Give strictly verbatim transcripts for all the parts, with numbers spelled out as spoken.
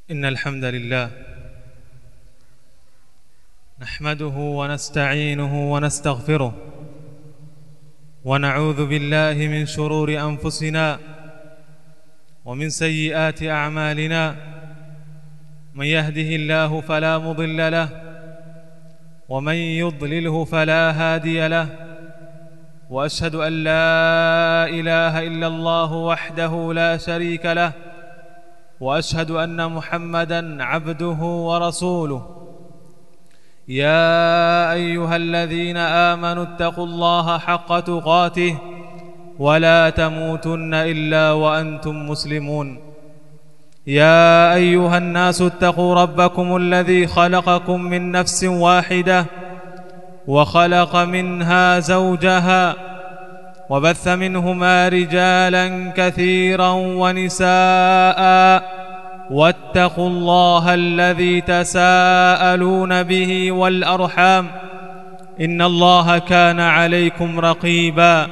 إن الحمد لله نحمده ونستعينه ونستغفره ونعوذ بالله من شرور أنفسنا ومن سيئات أعمالنا. من يهده الله فلا مضل له ومن يضلله فلا هادي له، وأشهد أن لا إله إلا الله وحده لا شريك له، وأشهد أن محمدًا عبده ورسوله. يا أيها الذين آمنوا اتقوا الله حق تقاته ولا تموتن إلا وأنتم مسلمون. يا أيها الناس اتقوا ربكم الذي خلقكم من نفس واحدة وخلق منها زوجها وبث منهما رجالا كثيرا ونساء، واتقوا الله الذي تساءلون به والأرحام إن الله كان عليكم رقيبا.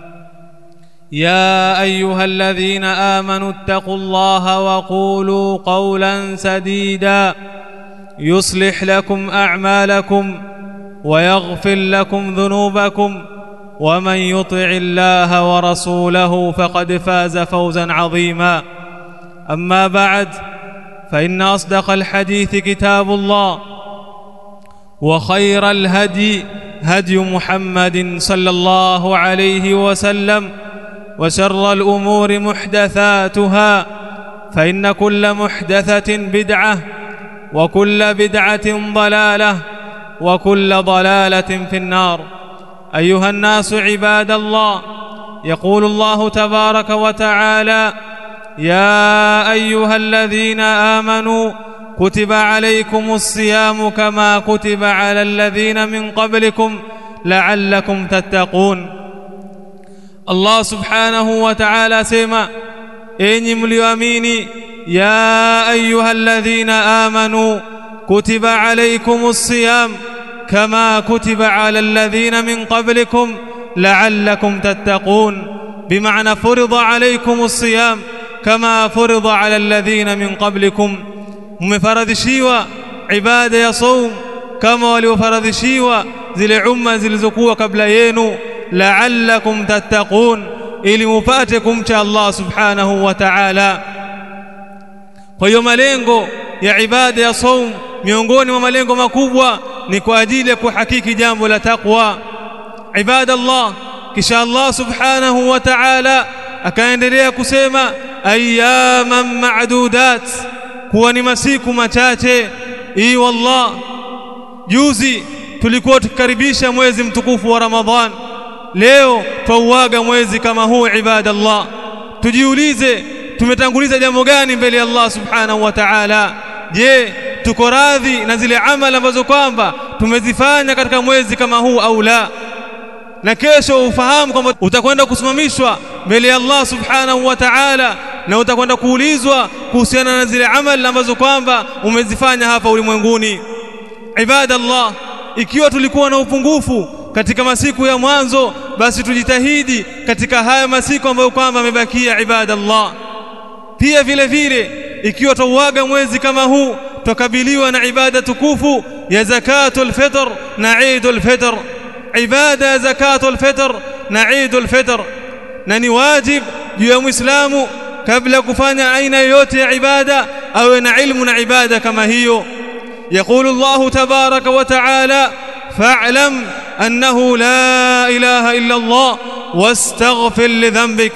يا أيها الذين آمنوا اتقوا الله وقولوا قولا سديدا يصلح لكم أعمالكم ويغفر لكم ذنوبكم، ومن يطع الله ورسوله فقد فاز فوزا عظيما. أما بعد، فإن أصدق الحديث كتاب الله، وخير الهدي هدي محمد صلى الله عليه وسلم، وشر الأمور محدثاتها، فإن كل محدثة بدعة وكل بدعة ضلالة وكل ضلالة في النار. أيها الناس عباد الله، يقول الله تبارك وتعالى: يا أيها الذين آمنوا كتب عليكم الصيام كما كتب على الذين من قبلكم لعلكم تتقون. Allah subhanahu wa ta'ala sema, enyi mlioamini, ya ayyuhalladhina amanu kutiba alaykumus siyam kama kutiba ala alladhina min qablikum la'allakum tattaqun. Bimaana furida alaykumus siyam kama furida ala alladhina min qablikum, mmefaradhishiwa ibada ya saum kama waliofaradhishiwa zile umma zilizokuwa kabla yenu, la'allakum tattaqun, ili mupate kumcha Allah subhanahu wa ta'ala. Kwa hiyo malengo ya ibada ya saum, miongoni mwa malengo makubwa ni kwa ajili ya kuhakiki jambo la taqwa. Ibada Allah, kisha Allah subhanahu wa ta'ala akaendelea kusema ayyaman ma'dudat, kuwa ni masiku machache. Hii wallah, juzi tulikuwa tukikaribisha mwezi mtukufu wa Ramadhan, leo tuuaga mwezi kama huu. Ibadallah, tujiulize tumetanguliza jambo gani mbele ya Allah subhanahu wa ta'ala? Je, tuko radhi na zile amali ambazo kwamba tumezifanya katika mwezi kama huu au la? Na kesho ufahamu kwamba utakwenda kusimamishwa mbele ya Allah subhanahu wa ta'ala, na utakwenda kuulizwa kuhusiana na zile amali ambazo kwamba umezifanya hapa ulimwenguni. Ibadallah, ikiwa tulikuwa na upungufu katika masiku ya mwanzo, basi tujitahidi katika haya masiku ambayo kwamba yamebakia. Ibadallah, pia vile vile ikiwa tuuaga mwezi kama huu, tukabiliwa na ibada tukufu ya zakatul fitr na Eidul Fitr. Ibada ya zakatul fitr na Eidul Fitr, na ni wajib juu ya Muislamu kabla kufanya aina yoyote ya ibada awe na ilmu na ibada kama hiyo. Yaqulu Allah tabaraka wa ta'ala: fa'lam annahu la ilaha illa Allah wastaghfir li dhanbik.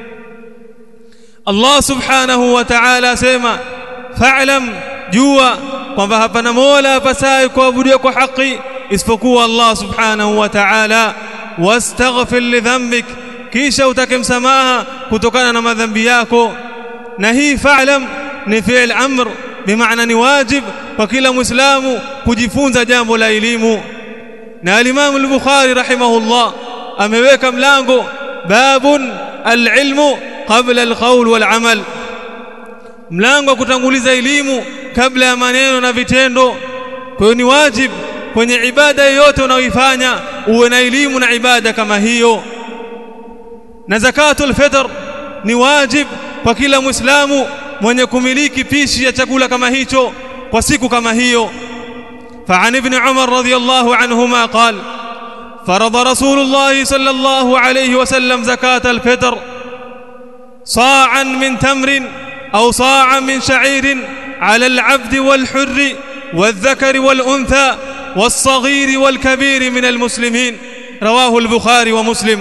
Allah subhanahu wa ta'ala sema, fa'lam, jua kwamba hapana mola apasaye kuabudiwa kwa haki isipokuwa Allah subhanahu wa ta'ala. Wastaghfir li dhanbik, kisha utake msamaha kutokana na madhambi yako. Na hii fa'lam ni fi'l amr, bimaana ni wajib kwa kila Muislamu kujifunza jambo la elimu. Na al-Imam al-Bukhari rahimahullah ameweka mlango babun al-ilmu qabla al-qawl wal-amal, mlango wa kutanguliza elimu kabla ya maneno na vitendo. Kwa hiyo ni wajib kwenye ibada yoyote unayoifanya uwe na elimu na ibada kama hiyo. Na zakatul fitr ni wajib kwa kila Muislamu mwenye kumiliki pishi ya chakula kama hicho kwa siku kama hiyo. فعن ابن عمر رضي الله عنهما قال فرض رسول الله صلى الله عليه وسلم زكاة الفطر صاعا من تمر أو صاعا من شعير على العبد والحر والذكر والأنثى والصغير والكبير من المسلمين. رواه البخاري ومسلم.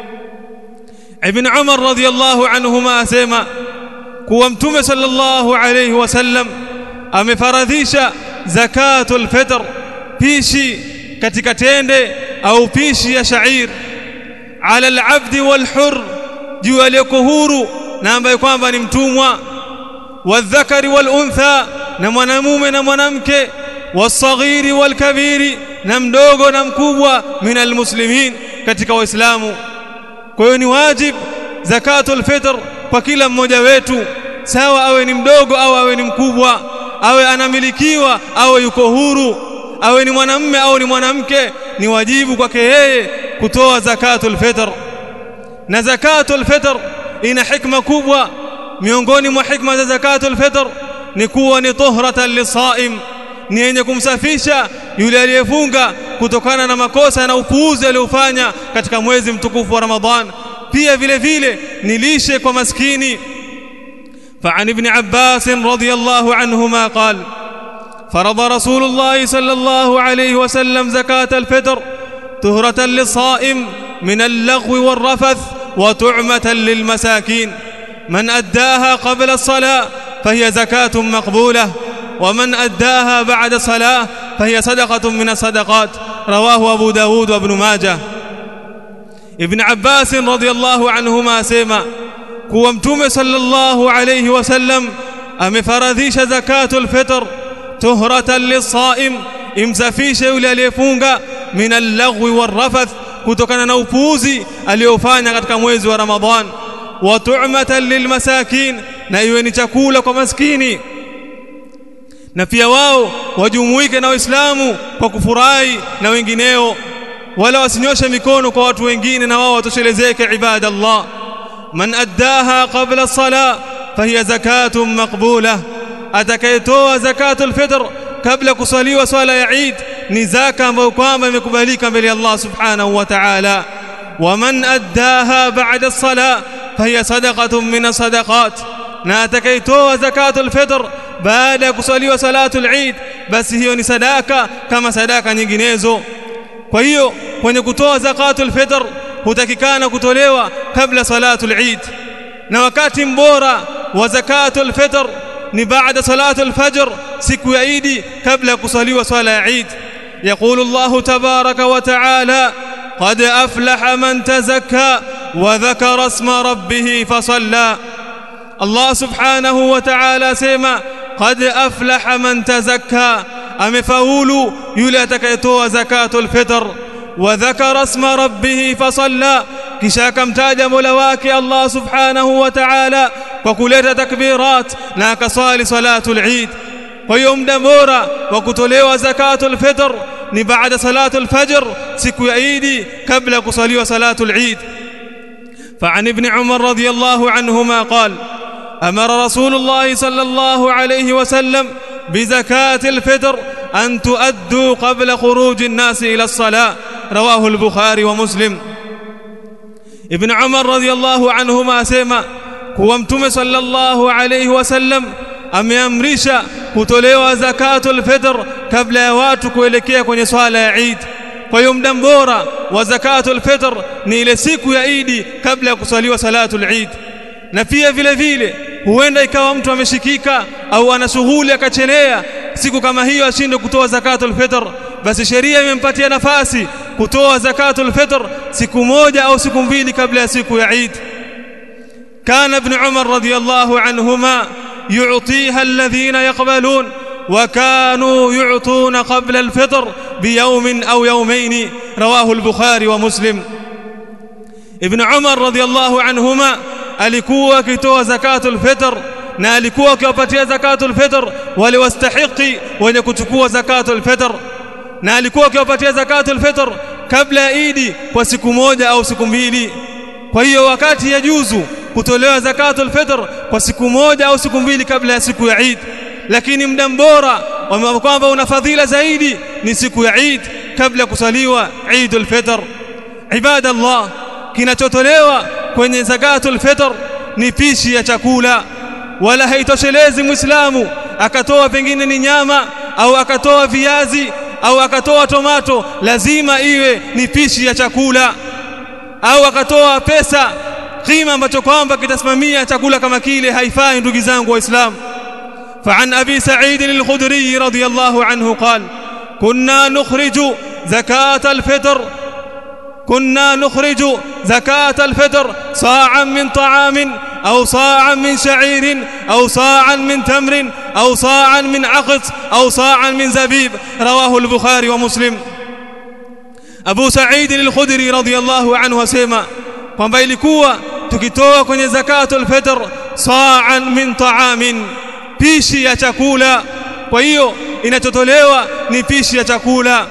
ابن عمر رضي الله عنهما أسيما كومتم صلى الله عليه وسلم amefaradhisha zakatul fitr, pishi katika tende au pishi ya shair, ala al-abdi wal-hur, juu aliyeko huru na ambaye kwamba ni mtumwa, wadhakari wal-untha, na mwanamume na mwanamke, wasaghiri wal-kabiri, na mdogo na mkubwa, min al-muslimin, katika waislamu. Kwa hiyo ni wajib zakatul fitr kwa kila mmoja wetu, sawa awe ni mdogo au awe ni mkubwa, awe anamilikiwa au yuko huru, awe ni mwanamume au ni mwanamke, ni wajibu kwake yeye kutoa zakatul fitr. Na zakatul fitr ina hikma kubwa. Miongoni mwa hikma za zakatul fitr ni kuwa ni tuhratan lisaim, ni yenye kumsafisha yule aliyefunga kutokana na makosa na upuuzi aliofanya katika mwezi mtukufu wa Ramadhan. Pia vile vile ni lishe kwa maskini. فعن ابن عباس رضي الله عنهما قال فرض رسول الله صلى الله عليه وسلم زكاة الفطر طهرة للصائم من اللغو والرفث وطعمة للمساكين، من أداها قبل الصلاة فهي زكاة مقبولة، ومن أداها بعد الصلاة فهي صدقة من الصدقات. رواه أبو داود وابن ماجه. ابن عباس رضي الله عنهما سيما kuwa mtume sallallahu alayhi wasallam amefaradhisha zakatul fitr tuhratan lisaim, imsafishe yule aliyefunga, min al-laghwi war-rafath, kutokana na upuuzi aliofanya katika mwezi wa Ramadhan, wa tu'matan lilmasakin, na iwe ni chakula kwa maskini, na pia wao wajumuike na Waislamu kwa kufurahi na wengineo, wala wasinyoshe mikono kwa watu wengine, na wao watoshelezeke ibadallah. من أداها قبل الصلاة فهي زكاة مقبولة، أتكيتوا زكاة الفطر قبل كصلي وصلاة عيد نزاكا وقاما مقبليكا بلي الله سبحانه وتعالى. ومن أداها بعد الصلاة فهي صدقة من الصدقات، ناتكيتوا زكاة الفطر بعد كصلي وصلاة العيد بس هي صدقة كما صدقة nyinginezo. Kwa hiyo kwenye kutoa zakatul fitr hutakikana kutolewa kabla salatul Eid, na wakati mbora wa zakatul fitr ni baada salatul fajr, siku ya Eid, kabla kusaliwa swala ya Eid. يقول الله تبارك وتعالى قد أفلح من تزكى وذكر اسم ربه فصلى. الله سبحانه وتعالى سيما قد أفلح من تزكى، أمفاول يولي أتكيتوا زكاة الفطر، وذكر اسم ربه فصلى، kisha akamtaja Mola wake Allah subhanahu wa ta'ala kwa kuleta takbirat na akaswali salatul Eid. Kwa hiyo muda bora wa kutolewa zakatul fitr ni baada salatul fajr, siku ya Eid, kabla kusaliwa salatul Eid. فعن ابن عمر رضي الله عنهما قال أمر رسول الله صلى الله عليه وسلم بزكاة الفطر أن تؤدوا قبل خروج الناس إلى الصلاة. رواه البخاري ومسلم. ابن عمر رضي الله عنهما سيما kuwa mtume sallallahu alayhi wasallam ameamrisha kutolewa zakatul fitr kabla ya watu kuelekea kwenye swala ya Eid. Kwa hiyo muda bora wa zakatul fitr ni ile siku ya Eid kabla ya kusaliwa salatul Eid. Na pia vile vile huenda ikawa mtu ameshikika au ana shughuli akachelea siku kama hiyo ashinde kutoa zakatul fitr, basi sheria imempatia nafasi kutoa zakatul fitr siku moja au siku mbili kabla ya siku ya Eid. Kana ibn Umar radiyallahu anhuma yu'tiha alladhina yaqbalun wa kanu yu'tuna qabla al-fitr biyawmin aw yawmayn. Rawahu al-Bukhari wa Muslim. Ibn Umar radiyallahu anhuma alikuwa akitoa zakatul fitr, na alikuwa akiwapatia zakatul fitr wale wastahiki wenye kuchukua zakatul fitr, na alikuwa akiwapatia zakatul fitr kabla ya Eid kwa siku moja au siku mbili. Kwa hiyo wakati yajuzu kutolewa zakatul fitr kwa siku moja au siku mbili kabla ya siku ya Eid, lakini muda bora ambao kwamba una fadhila zaidi ni siku ya Eid kabla ya kusaliwa Eidul Fitr. Ibadallah, kinachotolewa kwenye zakatul fitr ni pishi ya chakula, wala haitoshelezi Muislamu akatoa pengine ni nyama au akatoa viazi au akatoa tomato, lazima iwe ni pishi ya chakula, au akatoa pesa kima ambacho kwamba kitasimamia chakula kama kile, haifai ndugu zangu waislamu. فعن أبي سعيد الخدري رضي الله عنه قال: كنا نخرج زكاة الفطر كنا نخرج زكاة الفطر صاعا من طعام أو صاعا من شعير أو صاعا من تمر أو صاعا من عقط أو صاعا من زبيب. رواه البخاري ومسلم. Abu Sa'id al-Khudri radhiyallahu anhu asema kwamba ilikuwa tukitoa kwenye zakatul fitr sa'an min ta'amin, pishi ya chakula. Kwa hiyo inachotolewa ni pishi ya chakula,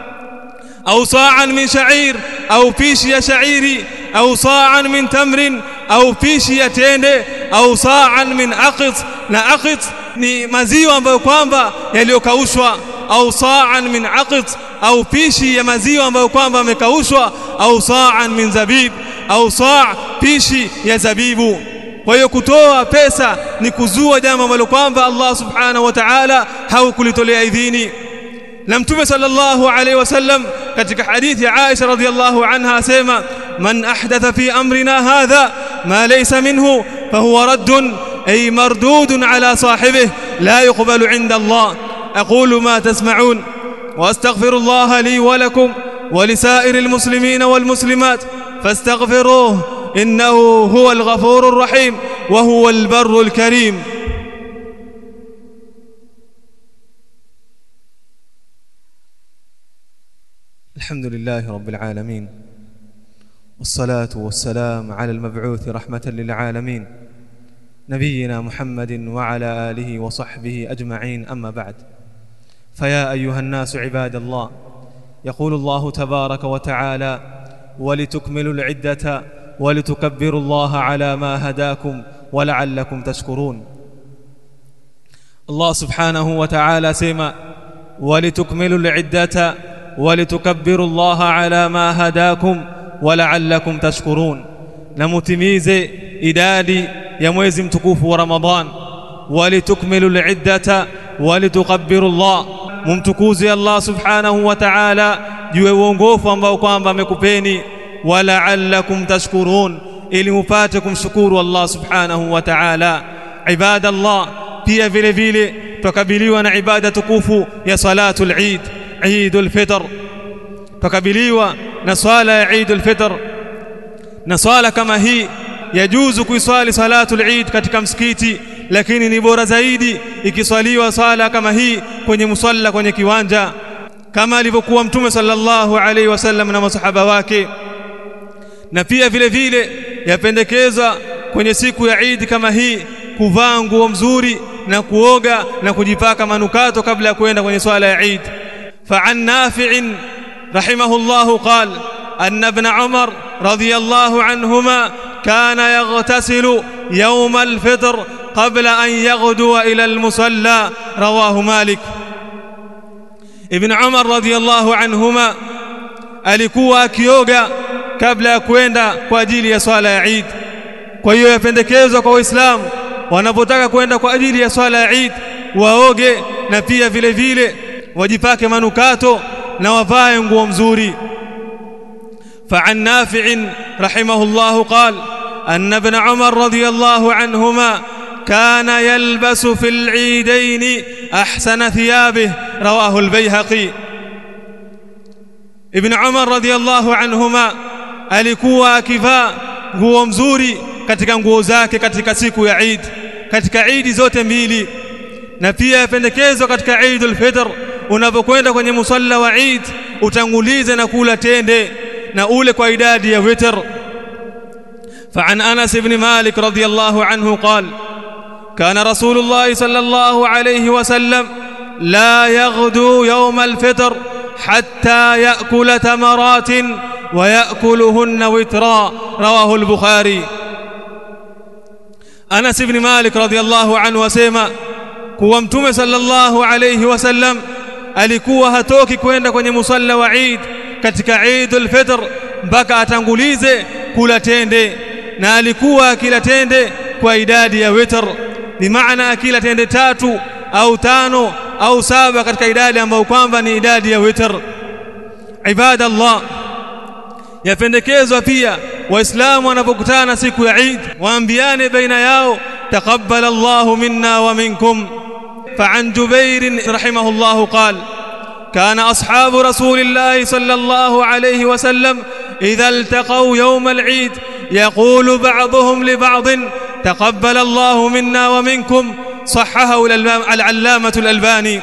au sa'an min sha'ir, au pishi ya shairi, au sa'an min tamrin, au pishi ya tende, au sa'an min aqit, na aqit ni maziwa ambayo kwamba yaliyokaushwa, au sa'an min aqit, au pishi ya maziwa ambayo kwamba yamekaushwa, au sa'an min zabib, au sa' pishi ya zabibu. Kwa hiyo kutoa pesa ni kuzua jambo ambalo kwamba Allah subhanahu wa ta'ala haukulitolea idhini. Na Mtume sallallahu alayhi wasallam katika hadithi ya Aisha radhiyallahu anha asema: man ahdatha fi amrina hadha ma laysa minhu fahuwa raddun ay mardudun ala sahibihi la yuqbalu 'inda Allah. aqulu ma tasma'un wa astaghfirullaha li wa lakum wa lisa'iril muslimina wal muslimat fastaghfiruhu innahu huwal ghafurur rahim wa huwal barrul karim. الحمد لله رب العالمين، والصلاة والسلام على المبعوث رحمة للعالمين نبينا محمد وعلى آله وصحبه أجمعين. أما بعد، فيا أيها الناس عباد الله، يقول الله تبارك وتعالى: ولتكملوا العدة ولتكبروا الله على ما هداكم ولعلكم تشكرون. الله سبحانه وتعالى سيما: ولتكملوا العدة ولتكبروا الله على ما هداكم ولعلكم تشكرون. نمتميزه idadi ya mwezi mtukufu wa Ramadhan. Walitukmilu al-iddata walitukabbiru Allah, mumtukuze Allah subhanahu wa ta'ala juu ya uongofu ambao kwamba amekupeni. Wala'allakum tashkurun, ili mpate kumshukuru Allah subhanahu wa ta'ala. Ibadallah, pia vile vile tukabiliwa na ibada tukufu ya salatul Eid, Eidul Fitr. Tukabiliwa na swala ya Eidul Fitr, na swala kama hii yajuzu kuiswali salatul Eid katika msikiti, lakini ni bora zaidi ikiswaliwa sala kama hii kwenye musalla, kwenye kiwanja, kama alivyokuwa Mtume sallallahu alaihi wasallam na masahaba wake. Na pia vile vile yapendekezwa kwenye siku ya Eid kama hii kuvaa nguo nzuri na kuoga na kujipaka manukato kabla ya kwenda kwenye swala ya Eid. Fa'an Nafi'in rahimahullahu qala anna ibn Umar radiyallahu anhuma كان يغتسل يوم الفطر قبل أن يغدو إلى المصلى. رواه مالك. ابن عمر رضي الله عنهما alikuwa akioga kabla ya kwenda kwa ajili ya swala ya Eid. Kwa hiyo yapendekezwa kwa Waislamu wanapotaka kwenda kwa ajili ya swala ya Eid waoge, na pia vile vile wajipake manukato na wavae nguo nzuri. فعن نافع رحمه الله قال أن ابن عمر رضي الله عنهما كان يلبس في العيدين أحسن ثيابه. رواه البيهقي. ابن عمر رضي الله عنهما alikuwa akivaa nguo nzuri katika nguo zake katika siku ya Eid, katika Eid zote mbili. Na pia yapendekezwa katika Eidul Fitr unapokwenda kwenye musalla wa Eid utangulize na kula tende na ule kwa idadi ya witr. فعن أنس بن مالك رضي الله عنه قال: كان رسول الله صلى الله عليه وسلم لا يغدو يوم الفطر حتى يأكل تمرات ويأكلهن وترا. رواه البخاري. Anas ibn Malik radhiyallahu anhu asema kuwa Mtume sallallahu alayhi wasallam alikuwa hatoki kwenda kwenye musalla wa Eid katika Eidul Fitr mpaka atangulize kula tende, na alikuwa akila tende kwa idadi ya witr, bi maana akila tende tatu au tano au saba katika idadi ambayo kwamba ni idadi ya witr. Ibadallah, yapendekezwa pia waislamu wanapokutana siku ya Eid waambiane baina yao taqabbal Allahu minna wa minkum. فعن جبير رحمه الله قال كان أصحاب رسول الله صلى الله عليه وسلم إذا التقوا يوم العيد يقول بعضهم لبعض تقبل الله منا ومنكم. صححه العلامة الألباني.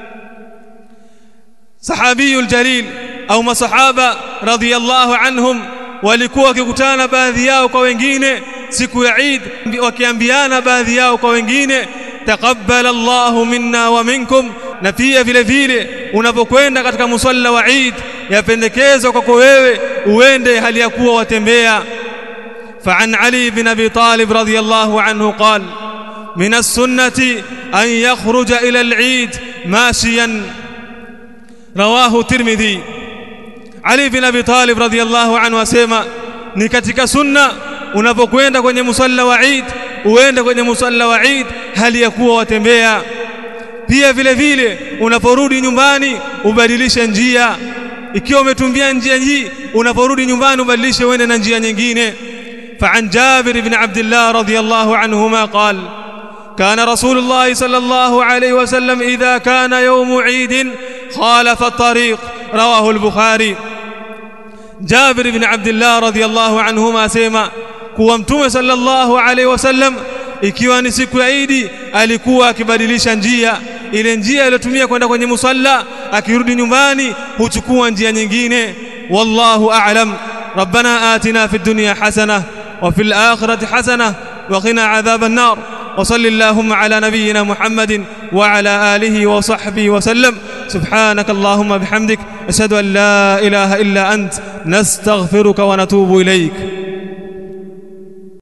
صحابي الجليل أو ما صحابة رضي الله عنهم walikuwa wakikutana baadhi yao kwa wengine siku ya Eid wakiambiana baadhi yao kwa wengine taqabbala Allahu minna wa minkum. Na pia vile vile unapokwenda katika musalla wa Eid yapendekezwa kwako wewe uende hali ya kuwa watembea. فعن علي بن أبي طالب رضي الله عنه قال من السنة أن يخرج إلى العيد ماشيا. رواه الترمذي. Ali bin Abi Talib radhiyallahu anhu asema ni katika sunna unapokwenda kwenye musalla wa Eid uende kwenye musalla wa Eid hali ya kuwa watembea. Pia vile vile unaporudi nyumbani ubadilishe njia, ikiwa umetumbia njia hii unaporudi nyumbani ubadilishe uende na njia nyingine. فعن جابر بن عبد الله رضي الله عنهما قال كان رسول الله صلى الله عليه وسلم إذا كان يوم عيد خالف الطريق. رواه البخاري. Jabir ibn Abdullah radhiyallahu anhuma asema kuwa Mtume sallallahu alayhi wasallam ikiwa ni siku ya Eid alikuwa akibadilisha njia, ile njia aliyotumia kwenda kwenye musalla akirudi nyumbani huchukua njia nyingine. Wallahu a'lam. Rabbana atina fid dunya hasanah wa fil akhirati hasanah wa qina adhaban nar. وصل اللهم على نبينا محمد وعلى آله وصحبه وسلم. سبحانك اللهم بحمدك أشهد أن لا إله إلا أنت نستغفرك ونتوب إليك.